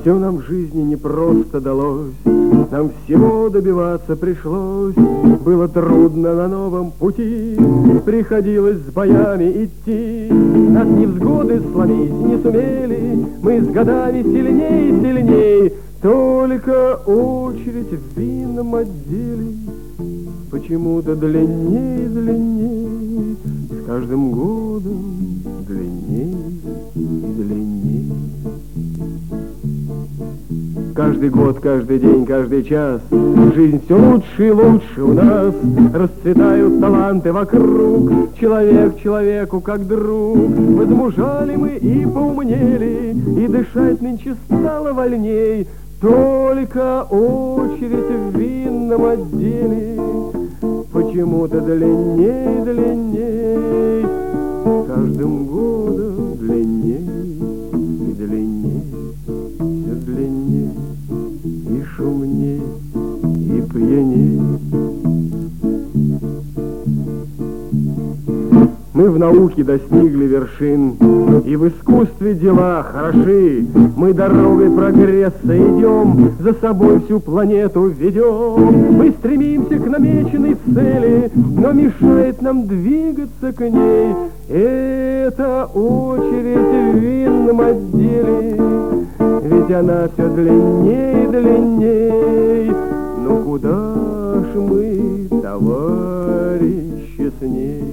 Все нам в жизни не просто далось, нам всего добиваться пришлось. Было трудно на новом пути, приходилось с боями идти. Нас невзгоды сломить не сумели, мы с годами сильней и сильней. Только очередь в винном отделе почему-то длинней и длинней, с каждым годом длинней и длинней. Каждый год, каждый день, каждый час жизнь все лучше и лучше у нас. Расцветают таланты вокруг, человек человеку как друг. Возмужали мы и поумнели, и дышать нынче стало вольней. Только очередь в винном отделе почему-то длинней, длинней, с каждым годом длинней и длинней, все длинней и шумней и пьяней. Мы в науке достигли вершин, и в искусстве дела хороши. Мы дорогой прогресса идем, за собой всю планету ведем. Мы стремимся к намеченной цели, но мешает нам двигаться к ней эта очередь в винном отделе. Ведь она все длинней и длинней. Ну куда ж мы, товарищи, с ней?